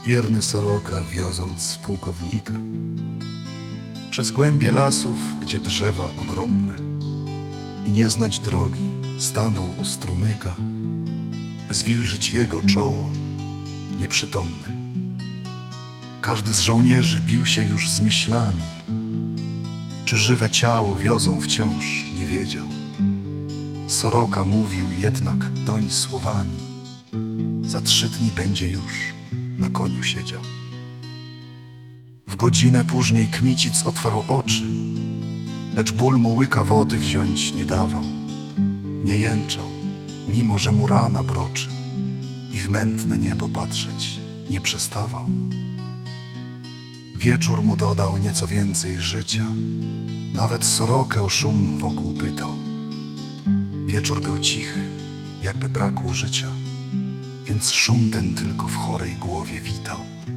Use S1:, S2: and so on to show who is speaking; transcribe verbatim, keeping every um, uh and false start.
S1: wierny soroka wioząc pułkownika. Przez głębie lasów, gdzie drzewa ogromne i nie znać drogi, stanął u strumyka, zwilżyć jego czoło nieprzytomne. Każdy z żołnierzy bił się już z myślami, czy żywe ciało wiozą wciąż, nie wiedział. Soroka mówił jednak doń słowami: za trzy dni będzie już na koniu siedział. W godzinę później Kmicic otwarł oczy, lecz ból mu łyka wody wziąć nie dawał. Nie jęczał, mimo że mu rana broczy, i w mętne niebo patrzeć nie przestawał. Wieczór mu dodał nieco więcej życia, nawet sorokę o szum wokół pytał. Wieczór był cichy, jakby brakło życia, więc szum ten tylko w chorej głowie witał.